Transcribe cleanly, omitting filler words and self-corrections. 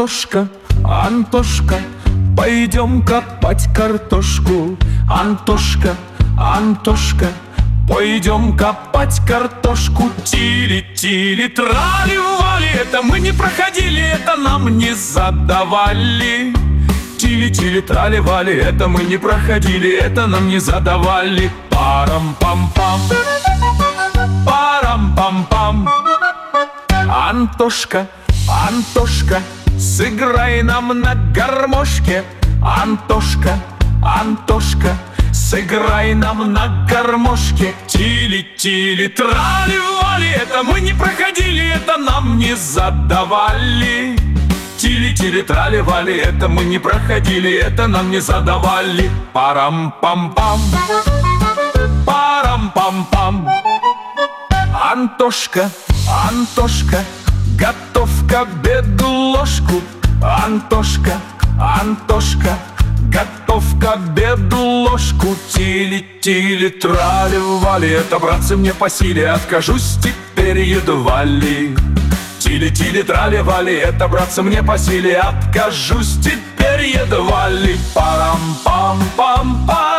Антошка, Антошка, пойдем копать картошку. Антошка, Антошка, пойдем копать картошку. Тили-тили, трали-вали, это мы не проходили, это нам не задавали. Тили-тили, трали-вали, это мы не проходили, это нам не задавали. Парам-пам-пам, парам-пам-пам. Антошка, Антошка, сыграй нам на гармошке. Антошка, Антошка, сыграй нам на гармошке. Тили-тили, трали-вали, это мы не проходили, это нам не задавали. Тили-тили, трали-вали, это мы не проходили, это нам не задавали. Парам-пам-пам, парам-пам-пам. Антошка, Антошка, готов к обеду ложку. Антошка, Антошка, готов к обеду ложку. Тили-тили, трали-вали, это, братцы, мне по силе, откажусь теперь едва ли. Тили-тили, трали-вали, это, братцы, мне по силе, откажусь теперь едва ли. Парам-пам-пам-пам.